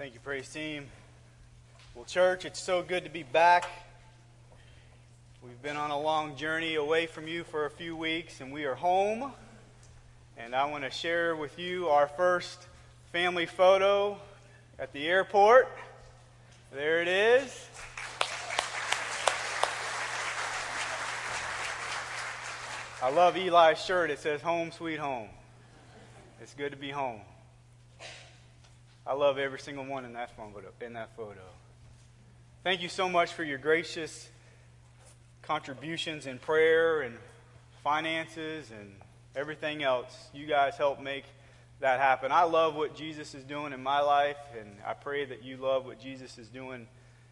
Thank you, praise team. Well, church, it's so good to be back. We've been on a long journey away from you for a few weeks, and we are home. And I want to share with you our first family photo at the airport. There it is. I love Eli's shirt. It says "Home Sweet Home." It's good to be home. I love every single one in that photo. Thank you so much for your gracious contributions in prayer and finances and everything else. You guys help make that happen. I love what Jesus is doing in my life, and I pray that you love what Jesus is doing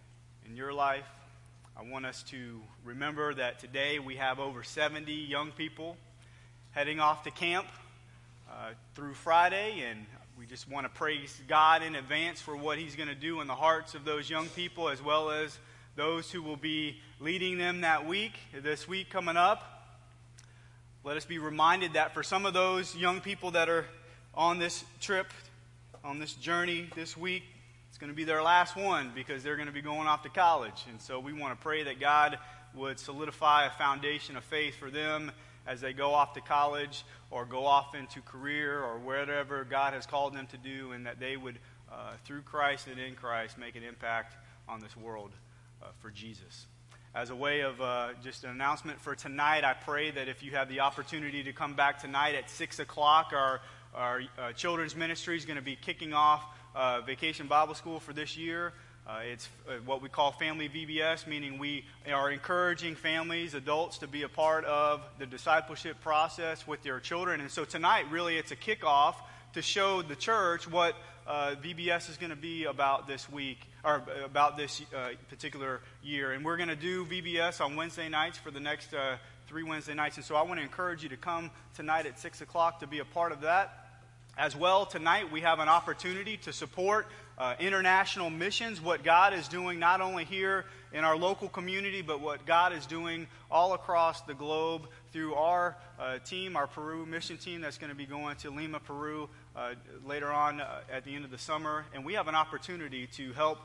in your life. I want us to remember that today we have over 70 young people heading off to camp through Friday, and we just want to praise God in advance for what He's going to do in the hearts of those young people, as well as those who will be leading them this week coming up. Let us be reminded that for some of those young people that are on this trip, on this journey this week, it's going to be their last one because they're going to be going off to college. And so we want to pray that God would solidify a foundation of faith for them as they go off to college or go off into career or whatever God has called them to do, and that they would, through Christ and in Christ, make an impact on this world for Jesus. As a way of just an announcement for tonight, I pray that if you have the opportunity to come back tonight at 6 o'clock, our children's ministry is going to be kicking off Vacation Bible School for this year. It's what we call Family VBS, meaning we are encouraging families, adults, to be a part of the discipleship process with their children. And so tonight, really, it's a kickoff to show the church what VBS is going to be about this week, or about this particular year. And we're going to do VBS on Wednesday nights for the next 3 Wednesday nights. And so I want to encourage you to come tonight at 6 o'clock to be a part of that. As well, tonight we have an opportunity to support international missions, what God is doing not only here in our local community, but what God is doing all across the globe through our team, our Peru mission team that's going to be going to Lima, Peru later on at the end of the summer. And we have an opportunity to help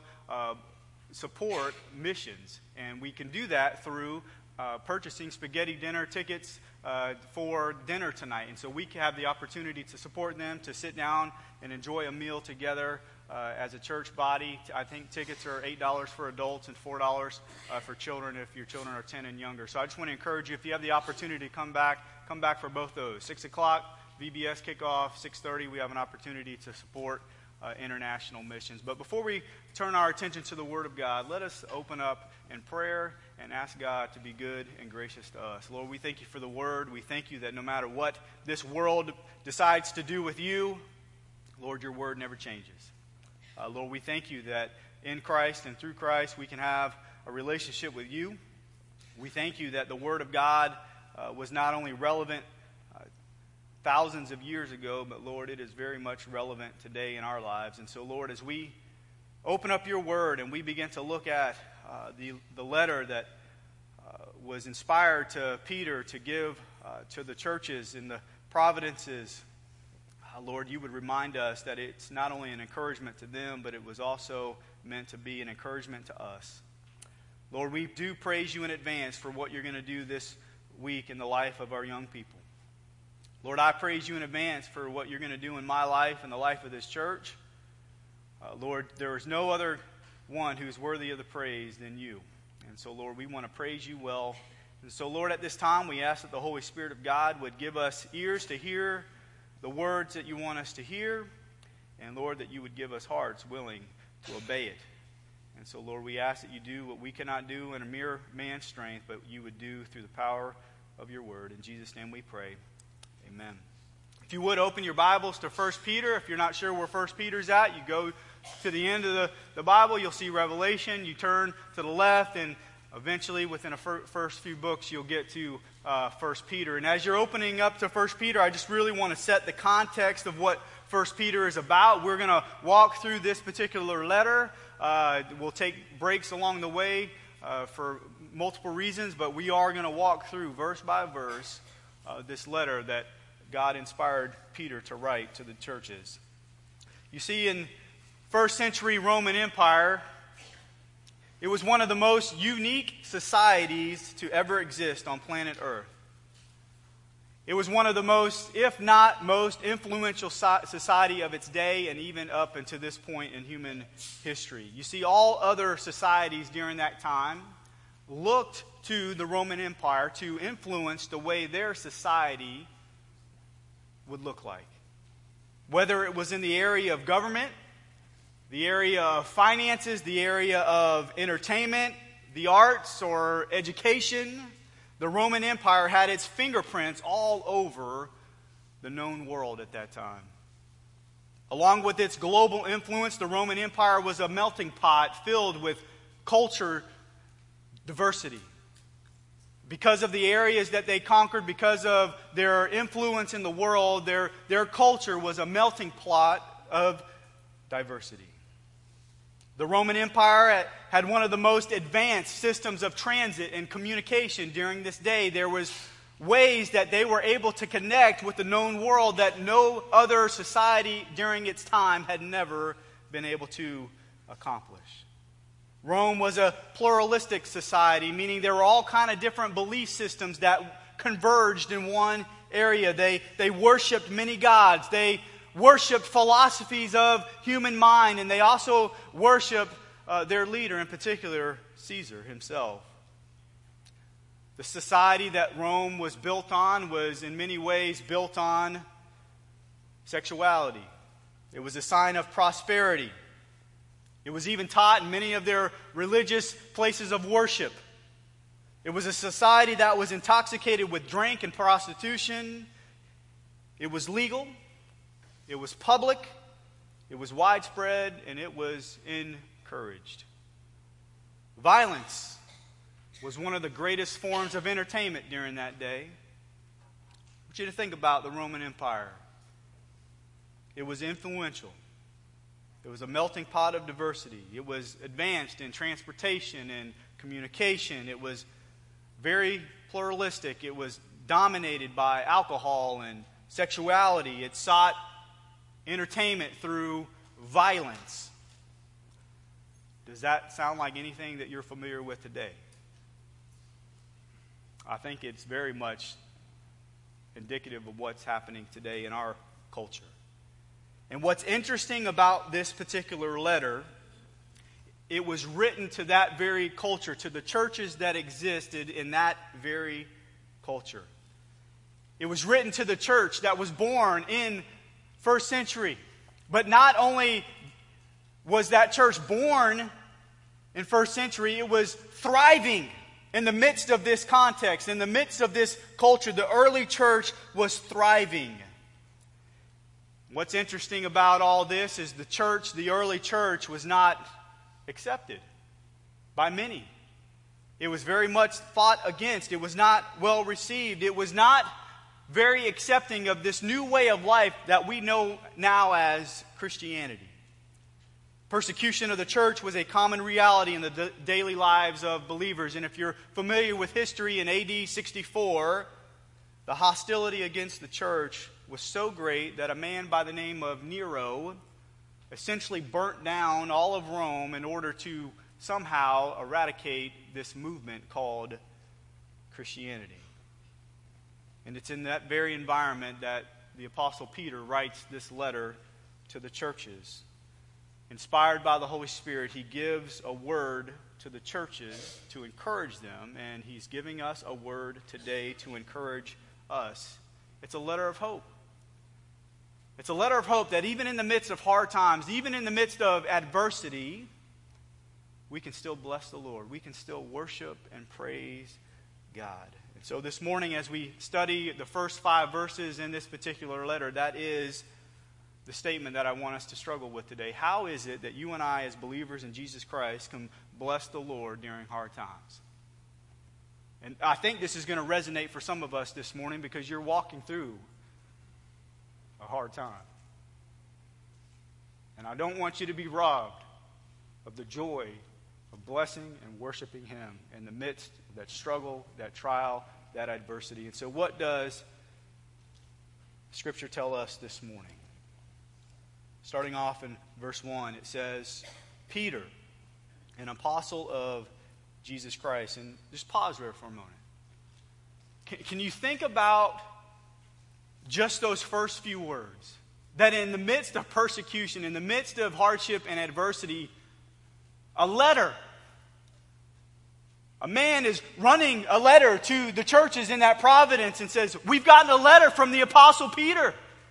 support missions. And we can do that through purchasing spaghetti dinner tickets for dinner tonight. And so we have the opportunity to support them, to sit down and enjoy a meal together as a church body. I think tickets are $8 for adults and $4 for children if your children are 10 and younger. So I just want to encourage you, if you have the opportunity to come back for both those. 6 o'clock, VBS kickoff. 6:30, we have an opportunity to support international missions. But before we turn our attention to the Word of God, let us open up in prayer and ask God to be good and gracious to us. Lord, we thank you for the Word. We thank you that no matter what this world decides to do with you, Lord, your Word never changes. Lord, we thank you that in Christ and through Christ we can have a relationship with you. We thank you that the Word of God was not only relevant thousands of years ago, but Lord, it is very much relevant today in our lives. And so, Lord, as we open up your Word and we begin to look at the letter that was inspired to Peter to give to the churches in the providences, Lord, you would remind us that it's not only an encouragement to them, but it was also meant to be an encouragement to us. Lord, we do praise you in advance for what you're going to do this week in the life of our young people. Lord, I praise you in advance for what you're going to do in my life and the life of this church. Lord, there is no other one who is worthy of the praise than you. And so, Lord, we want to praise you well. And so, Lord, at this time, we ask that the Holy Spirit of God would give us ears to hear the words that you want us to hear. And, Lord, that you would give us hearts willing to obey it. And so, Lord, we ask that you do what we cannot do in a mere man's strength, but you would do through the power of your word. In Jesus' name we pray. Amen. If you would, open your Bibles to 1 Peter. If you're not sure where 1 Peter's at, you go to the end of the Bible. You'll see Revelation. You turn to the left, and eventually, within the first few books, you'll get to 1 Peter. And as you're opening up to 1 Peter, I just really want to set the context of what 1 Peter is about. We're going to walk through this particular letter. We'll take breaks along the way for multiple reasons, but we are going to walk through verse by verse this letter that God inspired Peter to write to the churches. You see, in first century Roman Empire, it was one of the most unique societies to ever exist on planet Earth. It was one of the most, if not most, influential society of its day, and even up until this point in human history. You see, all other societies during that time looked to the Roman Empire to influence the way their society would look like. Whether it was in the area of government, the area of finances, the area of entertainment, the arts, or education, the Roman Empire had its fingerprints all over the known world at that time. Along with its global influence, the Roman Empire was a melting pot filled with culture diversity. Because of the areas that they conquered, because of their influence in the world, their culture was a melting pot of diversity. The Roman Empire had one of the most advanced systems of transit and communication during this day. There was ways that they were able to connect with the known world that no other society during its time had never been able to accomplish. Rome was a pluralistic society, meaning there were all kind of different belief systems that converged in one area. They worshipped many gods. They worshipped philosophies of human mind, and they also worshipped their leader, in particular, Caesar himself. The society that Rome was built on was in many ways built on sexuality. It was a sign of prosperity. It was even taught in many of their religious places of worship. It was a society that was intoxicated with drink and prostitution. It was legal. It was public, it was widespread, and it was encouraged. Violence was one of the greatest forms of entertainment during that day. I want you to think about the Roman Empire. It was influential. It was a melting pot of diversity. It was advanced in transportation and communication. It was very pluralistic. It was dominated by alcohol and sexuality. It sought entertainment through violence. Does that sound like anything that you're familiar with today? I think it's very much indicative of what's happening today in our culture. And what's interesting about this particular letter, it was written to that very culture, to the churches that existed in that very culture. It was written to the church that was born in first century. But not only was that church born in first century, it was thriving in the midst of this context, in the midst of this culture. The early church was thriving. What's interesting about all this is the early church was not accepted by many. It was very much fought against. It was not well received. It was not very accepting of this new way of life that we know now as Christianity. Persecution of the church was a common reality in the daily lives of believers. And if you're familiar with history, in AD 64, the hostility against the church was so great that a man by the name of Nero essentially burnt down all of Rome in order to somehow eradicate this movement called Christianity. And it's in that very environment that the Apostle Peter writes this letter to the churches. Inspired by the Holy Spirit, he gives a word to the churches to encourage them, and he's giving us a word today to encourage us. It's a letter of hope. It's a letter of hope that even in the midst of hard times, even in the midst of adversity, we can still bless the Lord. We can still worship and praise God. And so this morning, as we study the first 5 verses in this particular letter, that is the statement that I want us to struggle with today. How is it that you and I, as believers in Jesus Christ, can bless the Lord during hard times? And I think this is going to resonate for some of us this morning because you're walking through a hard time. And I don't want you to be robbed of the joy of blessing and worshiping Him in the midst of that struggle, that trial, that adversity. And so what does Scripture tell us this morning? Starting off in verse 1, it says, Peter, an apostle of Jesus Christ. And just pause there for a moment. Can you think about just those first few words? That in the midst of persecution, in the midst of hardship and adversity, a letter, a man is running a letter to the churches in that province and says, we've gotten a letter from the Apostle Peter.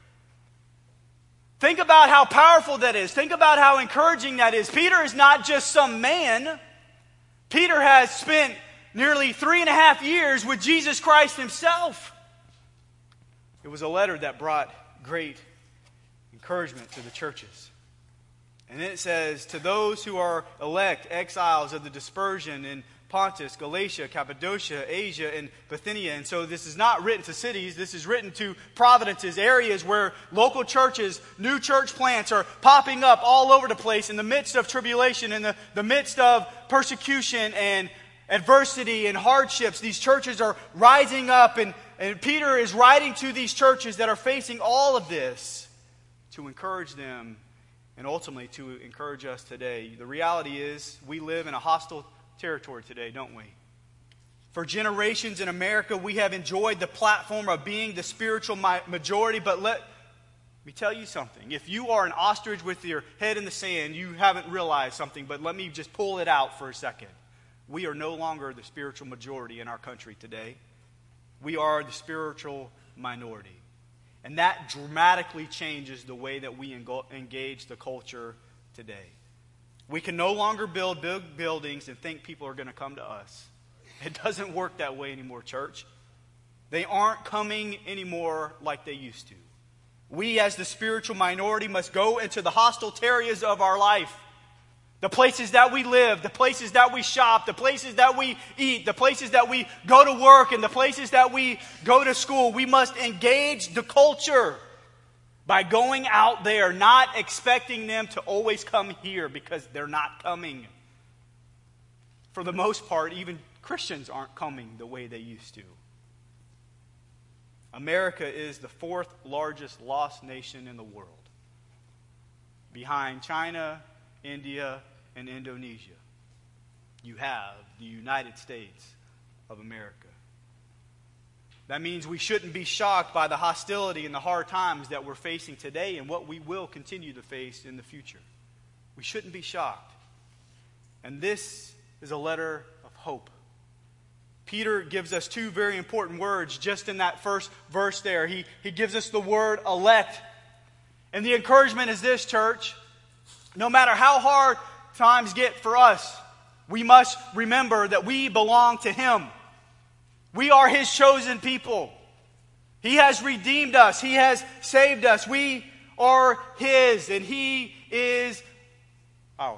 Think about how powerful that is. Think about how encouraging that is. Peter is not just some man. Peter has spent nearly 3.5 years with Jesus Christ himself. It was a letter that brought great encouragement to the churches. And then it says, to those who are elect, exiles of the dispersion in Pontus, Galatia, Cappadocia, Asia, and Bithynia. And so this is not written to cities. This is written to providences, areas where local churches, new church plants are popping up all over the place in the midst of tribulation, in the midst of persecution and adversity and hardships. These churches are rising up, and Peter is writing to these churches that are facing all of this to encourage them and ultimately to encourage us today. The reality is we live in a hostile territory today, don't we? For generations in America, we have enjoyed the platform of being the spiritual majority, but let me tell you something. If you are an ostrich with your head in the sand, you haven't realized something, but let me just pull it out for a second. We are no longer the spiritual majority in our country today. We are the spiritual minority. And that dramatically changes the way that we engage the culture today. We can no longer build big buildings and think people are going to come to us. It doesn't work that way anymore, church. They aren't coming anymore like they used to. We as the spiritual minority must go into the hostile areas of our life. The places that we live, the places that we shop, the places that we eat, the places that we go to work, and the places that we go to school. We must engage the culture by going out there, not expecting them to always come here because they're not coming. For the most part, even Christians aren't coming the way they used to. America is the 4th largest lost nation in the world, behind China, India, and Indonesia. You have the United States of America. That means we shouldn't be shocked by the hostility and the hard times that we're facing today and what we will continue to face in the future. We shouldn't be shocked. And this is a letter of hope. Peter gives us 2 very important words just in that first verse there. He gives us the word elect. And the encouragement is this, church. No matter how hard times get for us, we must remember that we belong to Him. We are His chosen people. He has redeemed us. He has saved us. We are His, and He is ours.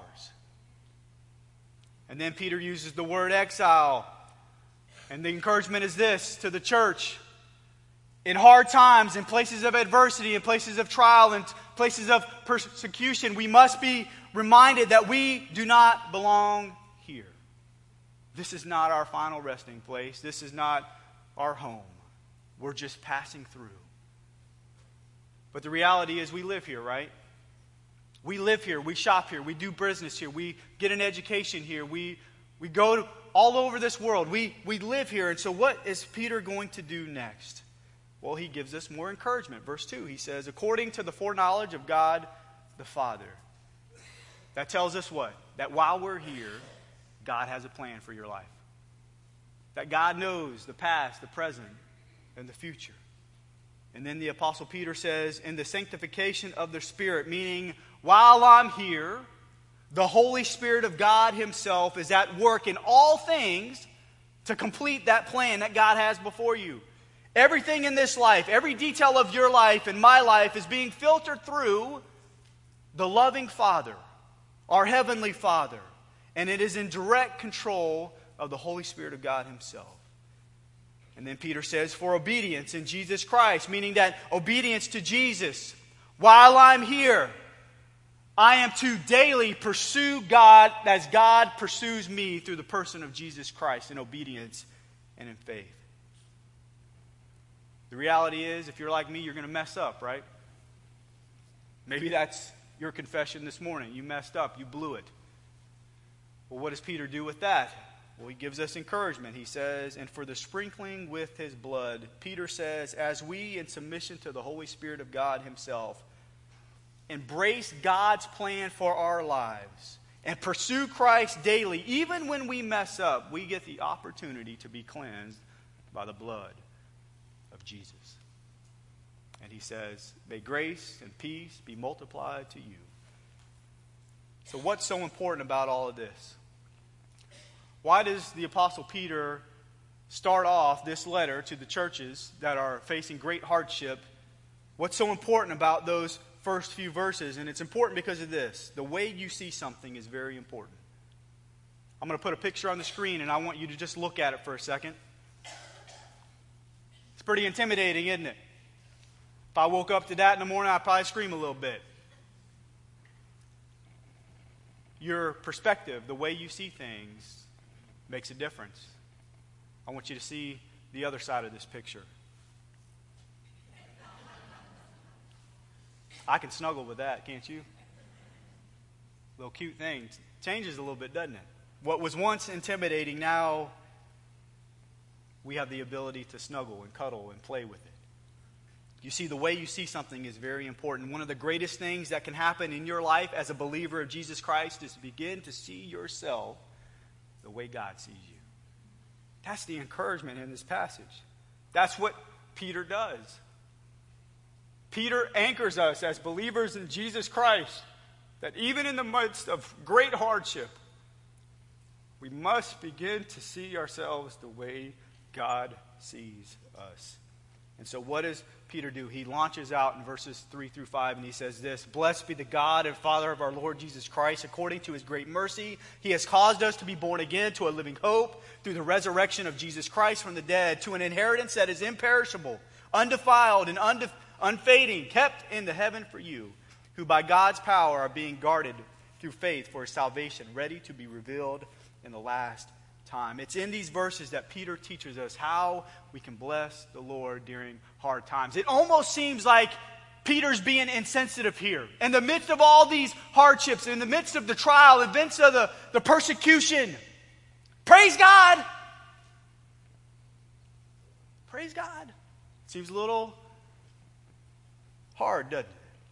And then Peter uses the word exile. And the encouragement is this to the church. In hard times, in places of adversity, in places of trial, in places of persecution, we must be reminded that we do not belong here. This is not our final resting place. This is not our home. We're just passing through. But the reality is we live here, right? We live here. We shop here. We do business here. We get an education here. We go all over this world. We live here. And so what is Peter going to do next? Well, he gives us more encouragement. Verse 2, he says, according to the foreknowledge of God the Father. That tells us what? That while we're here, God has a plan for your life. That God knows the past, the present, and the future. And then the Apostle Peter says, in the sanctification of the Spirit, meaning while I'm here, the Holy Spirit of God Himself is at work in all things to complete that plan that God has before you. Everything in this life, every detail of your life and my life is being filtered through the loving Father, our Heavenly Father. And it is in direct control of the Holy Spirit of God Himself. And then Peter says, for obedience in Jesus Christ, meaning that obedience to Jesus. While I'm here, I am to daily pursue God as God pursues me through the person of Jesus Christ in obedience and in faith. The reality is, if you're like me, you're going to mess up, right? Maybe that's your confession this morning. You messed up. You blew it. Well, what does Peter do with that? Well, he gives us encouragement. He says, and for the sprinkling with his blood, Peter says, as we, in submission to the Holy Spirit of God himself, embrace God's plan for our lives and pursue Christ daily, even when we mess up, we get the opportunity to be cleansed by the blood of Jesus. And he says, may grace and peace be multiplied to you. So what's so important about all of this? Why does the Apostle Peter start off this letter to the churches that are facing great hardship? What's so important about those first few verses? And it's important because of this. The way you see something is very important. I'm going to put a picture on the screen, and I want you to just look at it for a second. It's pretty intimidating, isn't it? If I woke up to that in the morning, I'd probably scream a little bit. Your perspective, the way you see things, makes a difference. I want you to see the other side of this picture. I can snuggle with that, can't you? Little cute thing. Changes a little bit, doesn't it? What was once intimidating, now we have the ability to snuggle and cuddle and play with it. You see, the way you see something is very important. One of the greatest things that can happen in your life as a believer of Jesus Christ is to begin to see yourself the way God sees you. That's the encouragement in this passage. That's what Peter does. Peter anchors us as believers in Jesus Christ that even in the midst of great hardship, we must begin to see ourselves the way God sees us. And so what does Peter do? He launches out in verses 3 through 5, and he says this, blessed be the God and Father of our Lord Jesus Christ. According to his great mercy, he has caused us to be born again to a living hope through the resurrection of Jesus Christ from the dead, to an inheritance that is imperishable, undefiled, and unfading, kept in the heaven for you, who by God's power are being guarded through faith for his salvation, ready to be revealed in the last time. It's in these verses that Peter teaches us how we can bless the Lord during hard times. It almost seems like Peter's being insensitive here. In the midst of all these hardships, in the midst of the trial, in the midst of the persecution, praise God. Praise God. Seems a little hard, doesn't it?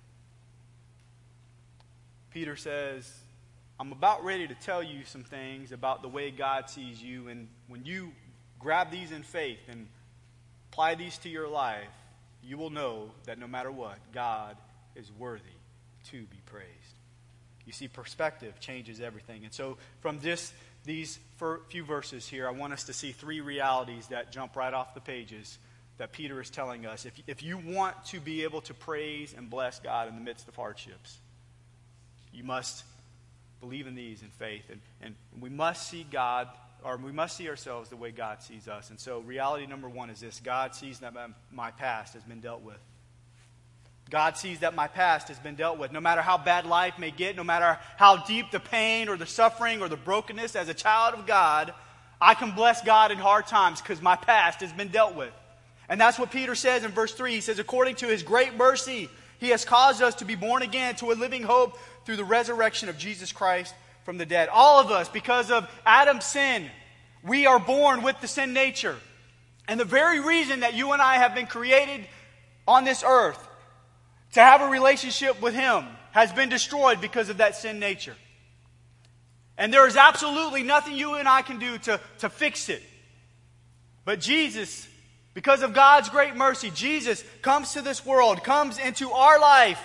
Peter says, I'm about ready to tell you some things about the way God sees you, and when you grab these in faith and apply these to your life, you will know that no matter what, God is worthy to be praised. You see, perspective changes everything. And so from these few verses here, I want us to see three realities that jump right off the pages that Peter is telling us. If you want to be able to praise and bless God in the midst of hardships, you must believe in these in faith. And we must see God, or we must see ourselves the way God sees us. And so reality number one is this. God sees that my past has been dealt with. God sees that my past has been dealt with. No matter how bad life may get, no matter how deep the pain or the suffering or the brokenness, as a child of God, I can bless God in hard times because my past has been dealt with. And that's what Peter says in verse 3. He says, according to his great mercy, he has caused us to be born again to a living hope through the resurrection of Jesus Christ from the dead. All of us, because of Adam's sin, we are born with the sin nature. And the very reason that you and I have been created on this earth to have a relationship with him has been destroyed because of that sin nature. And there is absolutely nothing you and I can do to fix it. But Jesus, because of God's great mercy, Jesus comes to this world, comes into our life,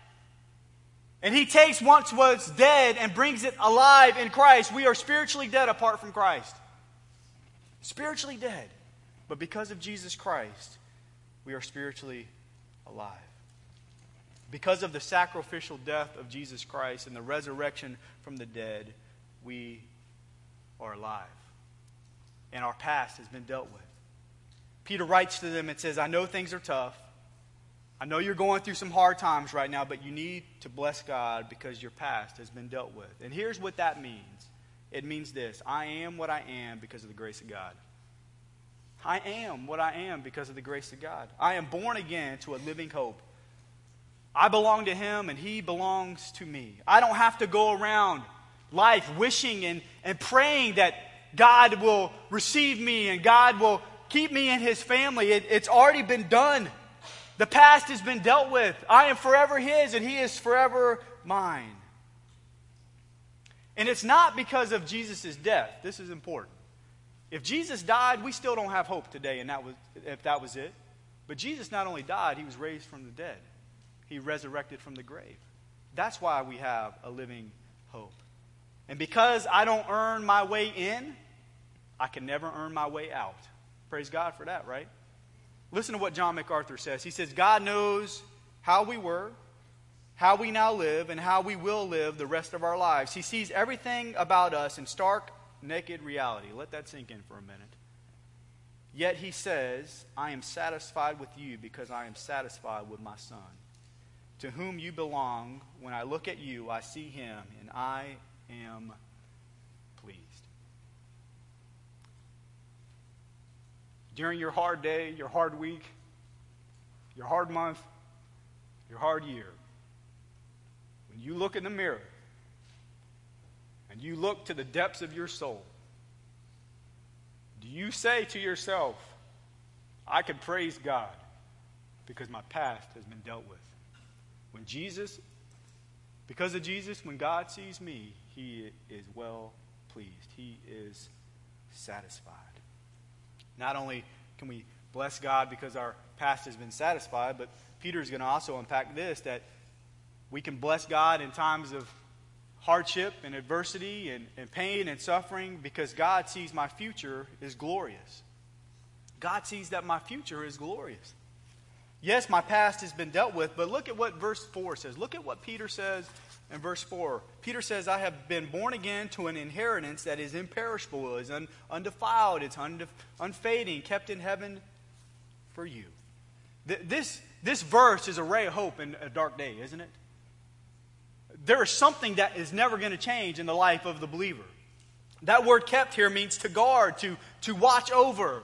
and he takes what was dead and brings it alive in Christ. We are spiritually dead apart from Christ. Spiritually dead. But because of Jesus Christ, we are spiritually alive. Because of the sacrificial death of Jesus Christ and the resurrection from the dead, we are alive. And our past has been dealt with. Peter writes to them and says, I know things are tough. I know you're going through some hard times right now, but you need to bless God because your past has been dealt with. And here's what that means. It means this. I am what I am because of the grace of God. I am what I am because of the grace of God. I am born again to a living hope. I belong to him and he belongs to me. I don't have to go around life wishing and praying that God will receive me and God will keep me in his family. It's already been done. The past has been dealt with. I am forever his and he is forever mine. And it's not because of Jesus' death. This is important. If Jesus died, we still don't have hope today, and if that was it. But Jesus not only died, he was raised from the dead. He resurrected from the grave. That's why we have a living hope. And because I don't earn my way in, I can never earn my way out. Praise God for that, right? Listen to what John MacArthur says. He says, God knows how we were, how we now live, and how we will live the rest of our lives. He sees everything about us in stark, naked reality. Let that sink in for a minute. Yet he says, I am satisfied with you because I am satisfied with my Son, to whom you belong. When I look at you, I see him, and I am pleased. During your hard day, your hard week, your hard month, your hard year, when you look in the mirror and you look to the depths of your soul, do you say to yourself, I can praise God because my past has been dealt with? Because of Jesus, when God sees me, he is well pleased. He is satisfied. Not only can we bless God because our past has been satisfied, but Peter's going to also unpack this, that we can bless God in times of hardship and adversity and pain and suffering because God sees my future is glorious. God sees that my future is glorious. Yes, my past has been dealt with, but look at what verse 4 says. Look at what Peter says in verse 4. Peter says, I have been born again to an inheritance that is imperishable, is undefiled, it's unfading, kept in heaven for you. This verse is a ray of hope in a dark day, isn't it? There is something that is never going to change in the life of the believer. That word kept here means to guard, to watch over,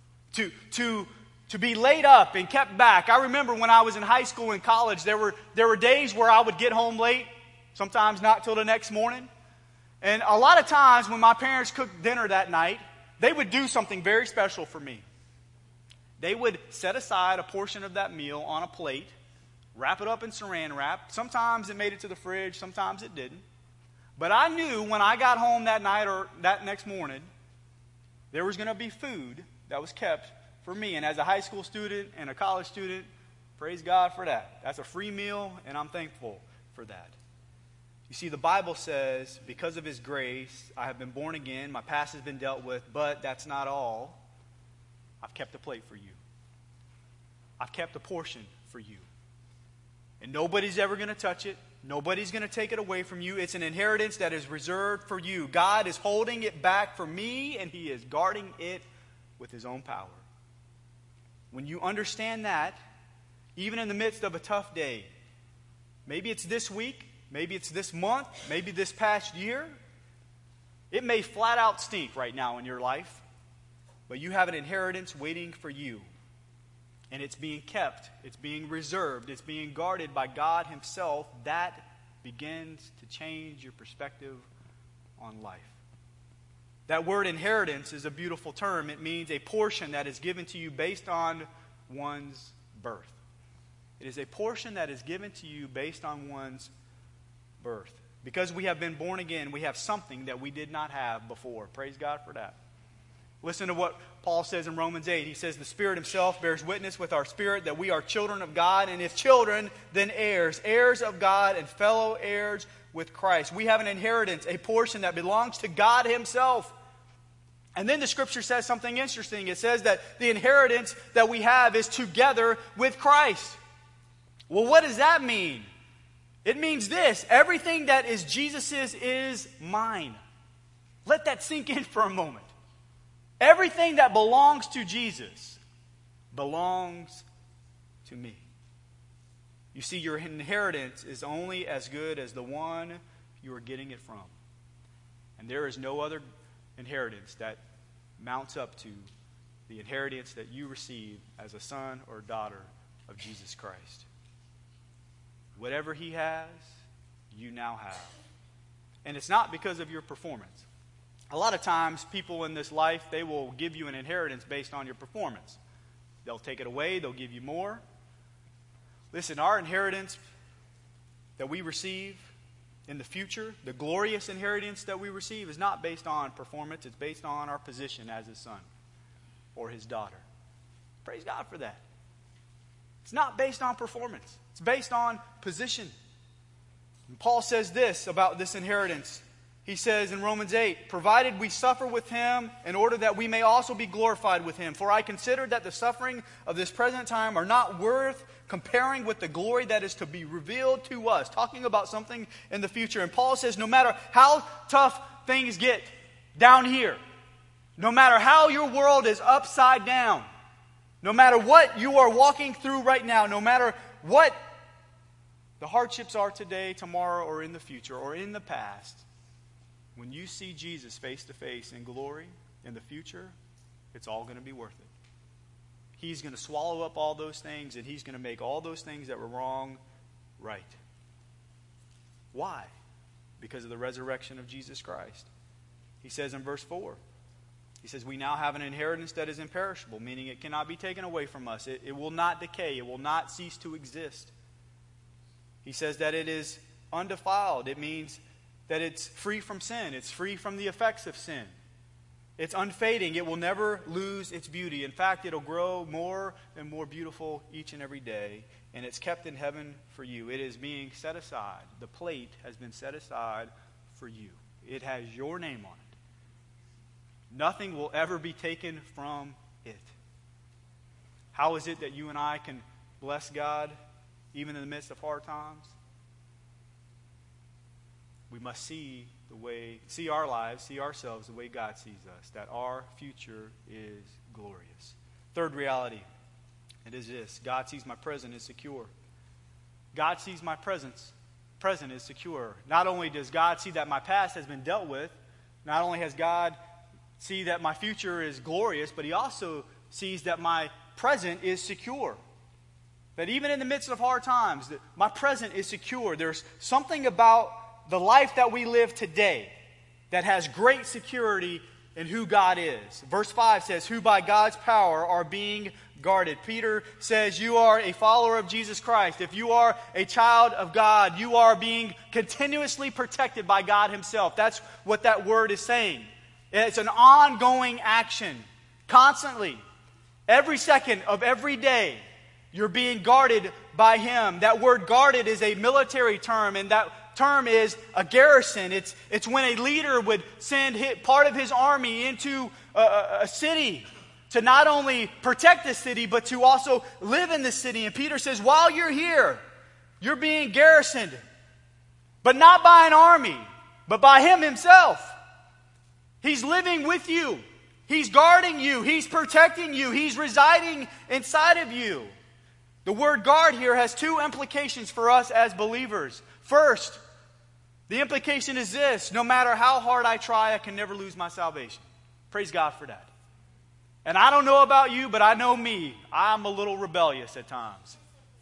to be laid up and kept back. I remember when I was in high school and college, there were days where I would get home late, sometimes not till the next morning. And a lot of times when my parents cooked dinner that night, they would do something very special for me. They would set aside a portion of that meal on a plate, wrap it up in saran wrap. Sometimes it made it to the fridge, sometimes it didn't. But I knew when I got home that night or that next morning, there was going to be food that was kept for me. And as a high school student and a college student, praise God for that. That's a free meal, and I'm thankful for that. You see, the Bible says, because of his grace, I have been born again, my past has been dealt with, but that's not all. I've kept a plate for you. I've kept a portion for you. And nobody's ever going to touch it. Nobody's going to take it away from you. It's an inheritance that is reserved for you. God is holding it back for me, and he is guarding it with his own power. When you understand that, even in the midst of a tough day, maybe it's this week, maybe it's this month, maybe this past year, it may flat out stink right now in your life, but you have an inheritance waiting for you. And it's being kept, it's being reserved, it's being guarded by God himself. That begins to change your perspective on life. That word inheritance is a beautiful term. It means a portion that is given to you based on one's birth. It is a portion that is given to you based on one's birth. Because we have been born again, we have something that we did not have before. Praise God for that. Listen to what Paul says in Romans 8. He says, the Spirit himself bears witness with our spirit that we are children of God, and if children, then heirs, heirs of God and fellow heirs with Christ. We have an inheritance, a portion that belongs to God himself. And then the Scripture says something interesting. It says that the inheritance that we have is together with Christ. Well, what does that mean? It means this: everything that is Jesus's is mine. Let that sink in for a moment. Everything that belongs to Jesus belongs to me. You see, your inheritance is only as good as the one you are getting it from. And there is no other inheritance that mounts up to the inheritance that you receive as a son or daughter of Jesus Christ. Whatever he has, you now have. And it's not because of your performance. A lot of times, people in this life, they will give you an inheritance based on your performance. They'll take it away, they'll give you more. Listen, our inheritance that we receive in the future, the glorious inheritance that we receive, is not based on performance. It's based on our position as his son or his daughter. Praise God for that. It's not based on performance. It's based on position. And Paul says this about this inheritance. He says in Romans 8, provided we suffer with him in order that we may also be glorified with him. For I consider that the suffering of this present time are not worth comparing with the glory that is to be revealed to us. Talking about something in the future. And Paul says no matter how tough things get down here, no matter how your world is upside down, no matter what you are walking through right now, no matter what the hardships are today, tomorrow, or in the future, or in the past, when you see Jesus face to face in glory in the future, it's all going to be worth it. He's going to swallow up all those things, and he's going to make all those things that were wrong right. Why? Because of the resurrection of Jesus Christ. He says in verse 4, he says, we now have an inheritance that is imperishable, meaning it cannot be taken away from us. It will not decay. It will not cease to exist. He says that it is undefiled. It means that it's free from sin. It's free from the effects of sin. It's unfading. It will never lose its beauty. In fact, it'll grow more and more beautiful each and every day. And it's kept in heaven for you. It is being set aside. The plate has been set aside for you. It has your name on it. Nothing will ever be taken from it. How is it that you and I can bless God even in the midst of hard times? We must see our lives, see ourselves the way God sees us, that our future is glorious. Third reality, it is this: God sees my present is secure. God sees my present is secure. Not only does God see that my past has been dealt with, not only has God see that my future is glorious, but he also sees that my present is secure. That even in the midst of hard times, that my present is secure. There's something about the life that we live today that has great security in who God is. Verse 5 says, who by God's power are being guarded. Peter says you are a follower of Jesus Christ. If you are a child of God, you are being continuously protected by God himself. That's what that word is saying. It's an ongoing action, constantly. Every second of every day, you're being guarded by him. That word guarded is a military term, and that term is a garrison. It's when a leader would send part of his army into a city to not only protect the city, but to also live in the city. And Peter says, while you're here, you're being garrisoned, but not by an army, but by him himself. He's living with you. He's guarding you. He's protecting you. He's residing inside of you. The word guard here has two implications for us as believers. First, the implication is this: no matter how hard I try, I can never lose my salvation. Praise God for that. And I don't know about you, but I know me. I'm a little rebellious at times.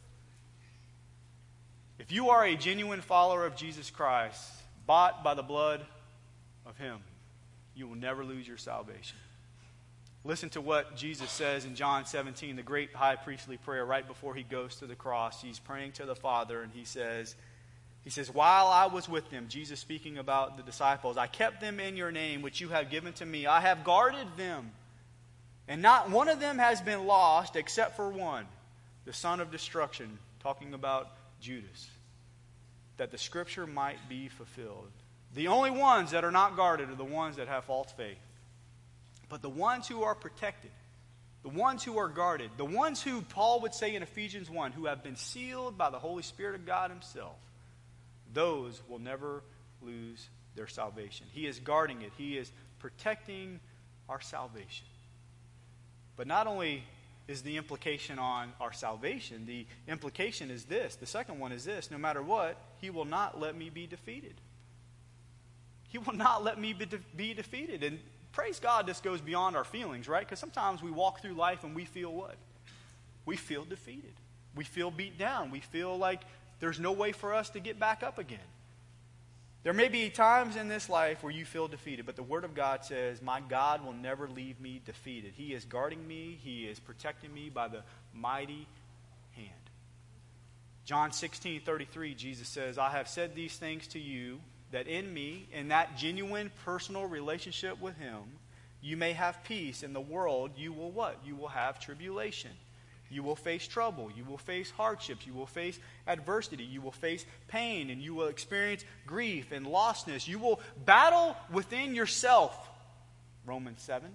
If you are a genuine follower of Jesus Christ, bought by the blood of him, you will never lose your salvation. Listen to what Jesus says in John 17, the great high priestly prayer right before he goes to the cross. He's praying to the Father, and he says, while I was with them, Jesus speaking about the disciples, I kept them in your name, which you have given to me. I have guarded them, and not one of them has been lost except for one, the son of destruction, talking about Judas, that the scripture might be fulfilled. The only ones that are not guarded are the ones that have false faith. But the ones who are protected, the ones who are guarded, the ones who Paul would say in Ephesians 1, who have been sealed by the Holy Spirit of God himself, those will never lose their salvation. He is guarding it. He is protecting our salvation. But not only is the implication on our salvation, the implication is this. The second one is this: no matter what, he will not let me be defeated. He will not let me be defeated. And praise God, this goes beyond our feelings, right? Because sometimes we walk through life and we feel what? We feel defeated. We feel beat down. We feel like there's no way for us to get back up again. There may be times in this life where you feel defeated, but the Word of God says, my God will never leave me defeated. He is guarding me. He is protecting me by the mighty hand. John 16:33, Jesus says, I have said these things to you, that in me, in that genuine personal relationship with Him, you may have peace. In the world, you will what? You will have tribulation. You will face trouble. You will face hardships. You will face adversity. You will face pain. And you will experience grief and lostness. You will battle within yourself. Romans 7.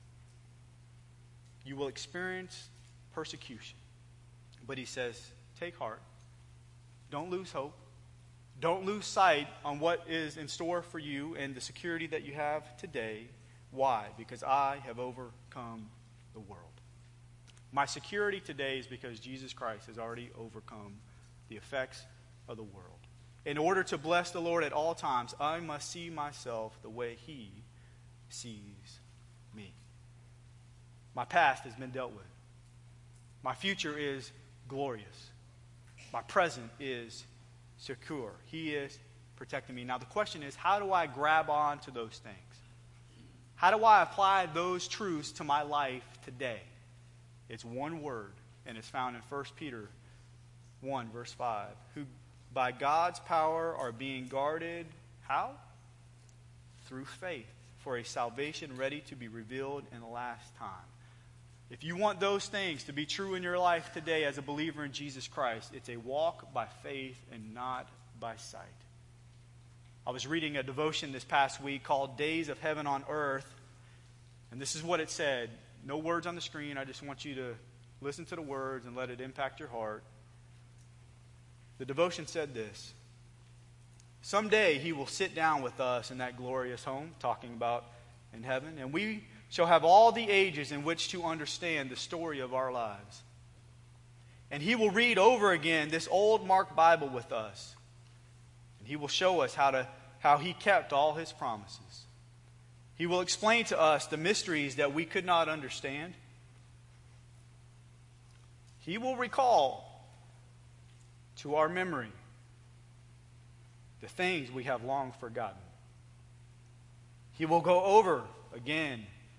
You will experience persecution. But he says, take heart. Don't lose hope. Don't lose sight on what is in store for you and the security that you have today. Why? Because I have overcome the world. My security today is because Jesus Christ has already overcome the effects of the world. In order to bless the Lord at all times, I must see myself the way He sees me. My past has been dealt with. My future is glorious. My present is secure. He is protecting me. Now the question is, how do I grab on to those things? How do I apply those truths to my life today? It's one word, and it's found in 1 Peter 1, verse 5. Who by God's power are being guarded, how? Through faith, for a salvation ready to be revealed in the last time. If you want those things to be true in your life today as a believer in Jesus Christ, it's a walk by faith and not by sight. I was reading a devotion this past week called Days of Heaven on Earth, and this is what it said. No words on the screen. I just want you to listen to the words and let it impact your heart. The devotion said this. Someday He will sit down with us in that glorious home, talking about in heaven, and we shall have all the ages in which to understand the story of our lives. And He will read over again this old marked Bible with us. And He will show us how He kept all His promises. He will explain to us the mysteries that we could not understand. He will recall to our memory the things we have long forgotten. He will go over again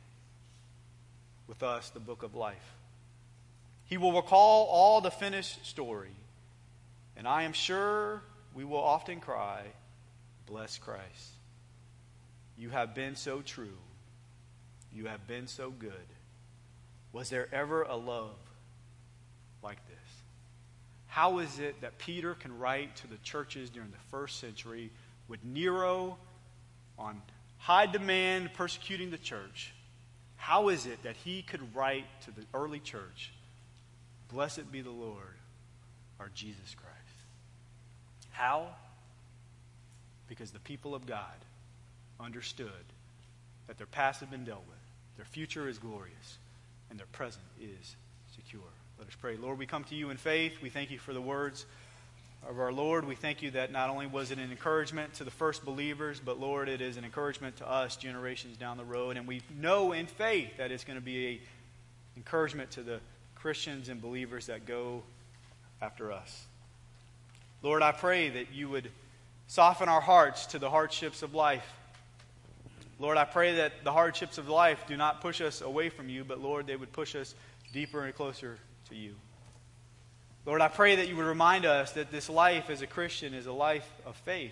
with us the book of life. He will recall all the finished story. And I am sure we will often cry, bless Christ. You have been so true. You have been so good. Was there ever a love like this? How is it that Peter can write to the churches during the first century with Nero on high demand persecuting the church? How is it that he could write to the early church, blessed be the Lord, our Jesus Christ? How? Because the people of God understood that their past had been dealt with, their future is glorious, and their present is secure. Let us pray. Lord, we come to You in faith. We thank You for the words of our Lord. We thank You that not only was it an encouragement to the first believers, but Lord, it is an encouragement to us generations down the road. And we know in faith that it's going to be an encouragement to the Christians and believers that go after us. Lord, I pray that You would soften our hearts to the hardships of life. Lord, I pray that the hardships of life do not push us away from You, but Lord, they would push us deeper and closer to You. Lord, I pray that You would remind us that this life as a Christian is a life of faith.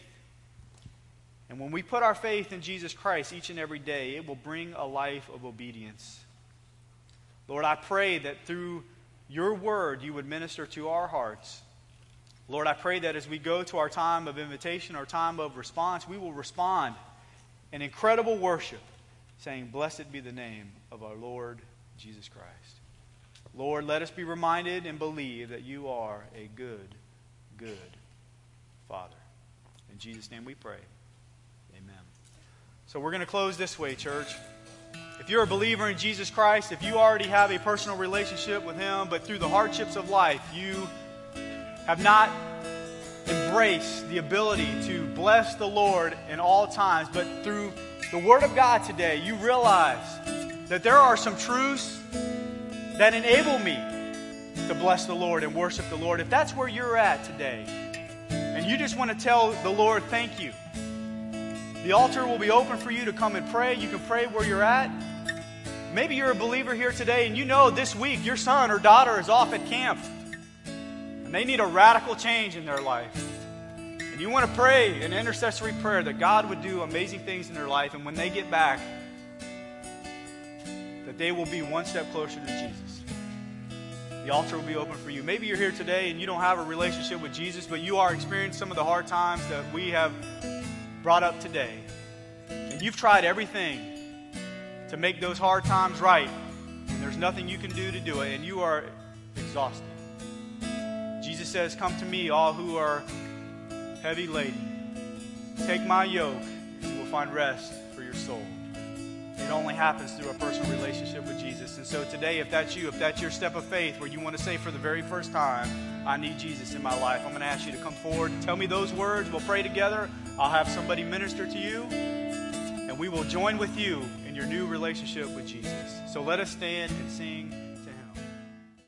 And when we put our faith in Jesus Christ each and every day, it will bring a life of obedience. Lord, I pray that through Your word You would minister to our hearts. Lord, I pray that as we go to our time of invitation, our time of response, we will respond in incredible worship, saying, blessed be the name of our Lord Jesus Christ. Lord, let us be reminded and believe that You are a good, good Father. In Jesus' name we pray. Amen. So we're going to close this way, church. If you're a believer in Jesus Christ, if you already have a personal relationship with Him, but through the hardships of life, you have not embraced the ability to bless the Lord in all times, but through the Word of God today, you realize that there are some truths that enable me to bless the Lord and worship the Lord. If that's where you're at today, and you just want to tell the Lord, thank you. The altar will be open for you to come and pray. You can pray where you're at. Maybe you're a believer here today and you know this week your son or daughter is off at camp and they need a radical change in their life. And you want to pray an intercessory prayer that God would do amazing things in their life, and when they get back, that they will be one step closer to Jesus. The altar will be open for you. Maybe you're here today and you don't have a relationship with Jesus, but you are experiencing some of the hard times that we have brought up today. And you've tried everything to make those hard times right, and there's nothing you can do to do it, and you are exhausted. Jesus says, come to me, all who are heavy laden. Take my yoke, and you will find rest for your soul. It only happens through a personal relationship with Jesus. And so today, if that's you, if that's your step of faith where you want to say for the very first time, I need Jesus in my life, I'm going to ask you to come forward and tell me those words. We'll pray together. I'll have somebody minister to you, and we will join with you in your new relationship with Jesus. So let us stand and sing.